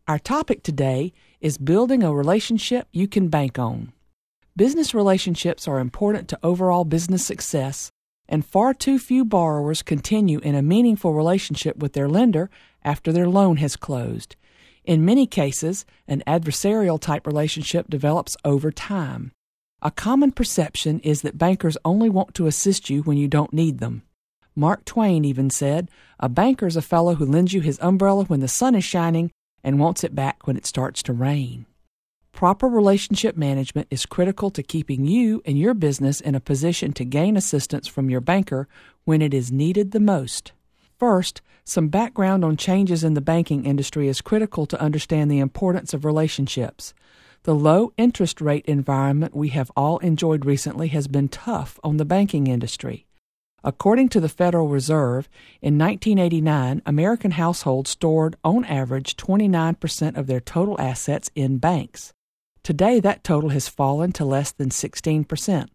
Our topic today is building a relationship you can bank on. Business relationships are important to overall business success, and far too few borrowers continue in a meaningful relationship with their lender after their loan has closed. In many cases, an adversarial type relationship develops over time. A common perception is that bankers only want to assist you when you don't need them. Mark Twain even said, "A banker is a fellow who lends you his umbrella when the sun is shining and wants it back when it starts to rain." Proper relationship management is critical to keeping you and your business in a position to gain assistance from your banker when it is needed the most. First, some background on changes in the banking industry is critical to understand the importance of relationships. The low interest rate environment we have all enjoyed recently has been tough on the banking industry. According to the Federal Reserve, in 1989, American households stored on average 29% of their total assets in banks. Today, that total has fallen to less than 16%.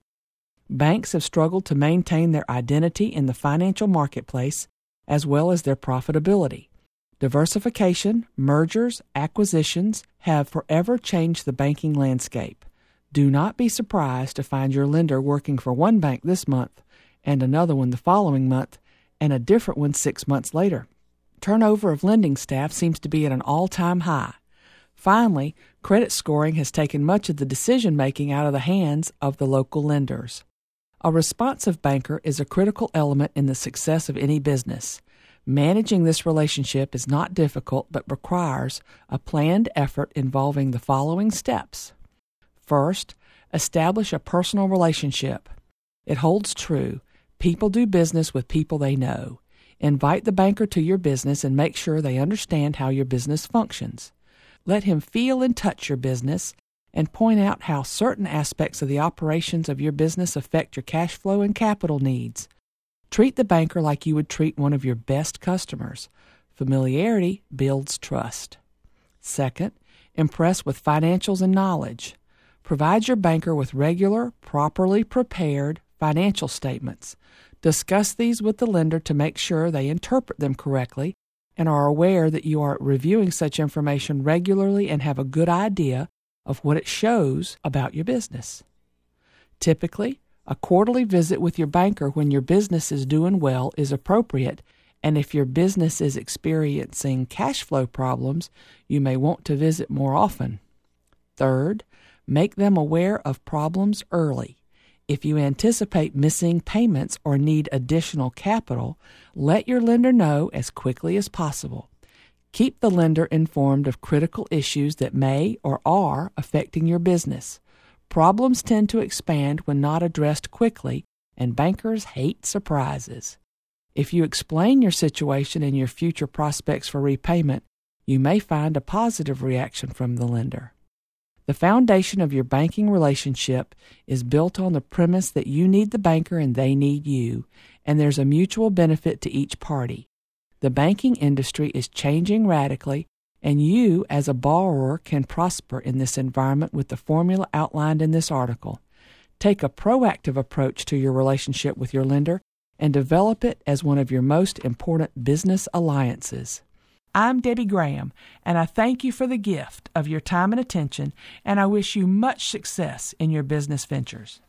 Banks have struggled to maintain their identity in the financial marketplace as well as their profitability. Diversification, mergers, acquisitions have forever changed the banking landscape. Do not be surprised to find your lender working for one bank this month and another one the following month, and a different one 6 months later. Turnover of lending staff seems to be at an all-time high. Finally, credit scoring has taken much of the decision-making out of the hands of the local lenders. A responsive banker is a critical element in the success of any business. Managing this relationship is not difficult but requires a planned effort involving the following steps. First, establish a personal relationship. It holds true. People do business with people they know. Invite the banker to your business and make sure they understand how your business functions. Let him feel and touch your business and point out how certain aspects of the operations of your business affect your cash flow and capital needs. Treat the banker like you would treat one of your best customers. Familiarity builds trust. Second, impress with financials and knowledge. Provide your banker with regular, properly prepared financial statements. Discuss these with the lender to make sure they interpret them correctly and are aware that you are reviewing such information regularly and have a good idea of what it shows about your business. Typically, a quarterly visit with your banker when your business is doing well is appropriate, and if your business is experiencing cash flow problems, you may want to visit more often. Third, make them aware of problems early. If you anticipate missing payments or need additional capital, let your lender know as quickly as possible. Keep the lender informed of critical issues that may or are affecting your business. Problems tend to expand when not addressed quickly, and bankers hate surprises. If you explain your situation and your future prospects for repayment, you may find a positive reaction from the lender. The foundation of your banking relationship is built on the premise that you need the banker and they need you, and there's a mutual benefit to each party. The banking industry is changing radically, and you, as a borrower, can prosper in this environment with the formula outlined in this article. Take a proactive approach to your relationship with your lender and develop it as one of your most important business alliances. I'm Debbie Graham, and I thank you for the gift of your time and attention, and I wish you much success in your business ventures.